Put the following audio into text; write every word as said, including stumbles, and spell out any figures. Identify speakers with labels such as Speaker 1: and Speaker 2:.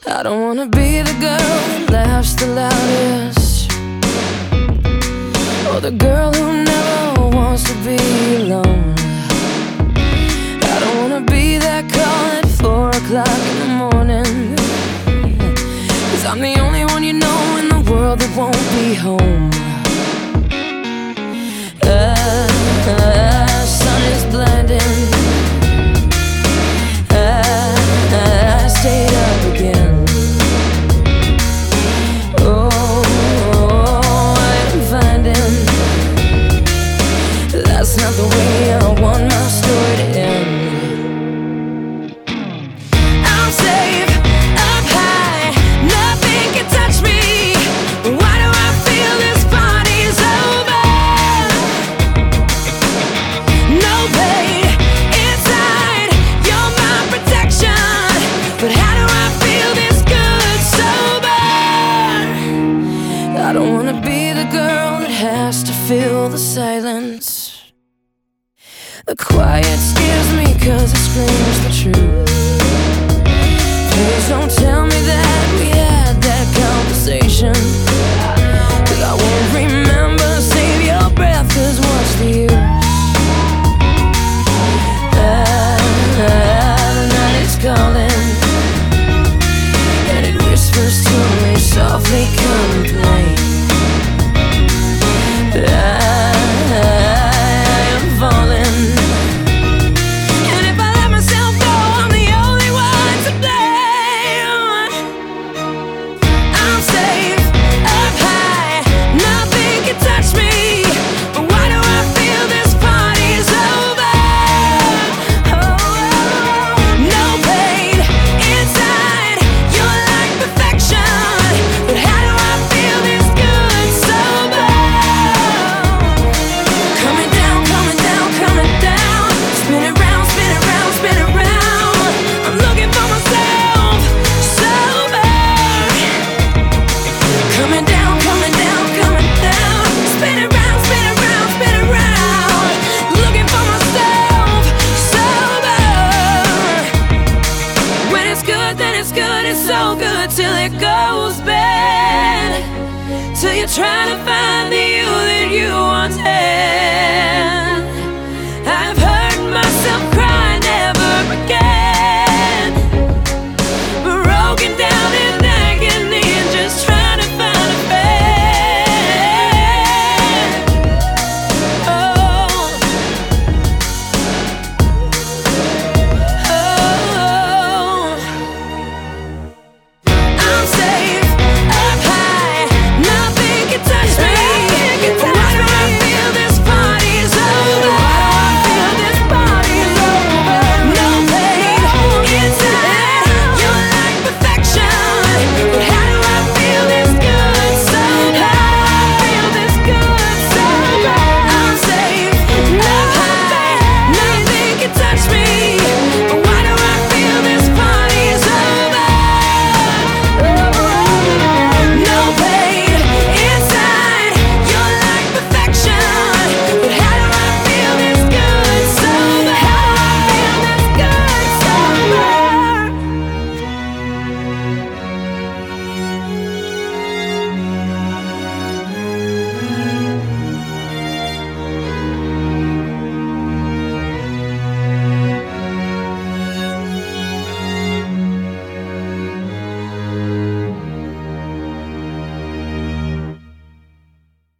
Speaker 1: I don't wanna be the girl that laughs the loudest, or the girl who never wants to be alone. I don't wanna be that call at four o'clock in the morning, 'cause I'm the only one you know in the world that won't be home. Uh, uh, sun is blinding, uh, uh, I stayed up again. That's not the way I want my story to end. I'm safe up high, nothing can touch me. Why do I feel this party's over? No pain inside, you're my protection. But how do I feel this good sober? I don't wanna be the girl that has to fill the silence. The quiet scares me 'cause it screams the truth. Please don't tell me that we had that conversation, 'cause I won't remember. Save your breath, 'cause what's the use? Ah, ah, the night is calling, and it whispers to me softly, come and play. I, I am falling. So good till it goes bad, till you're trying to find the you that you once had.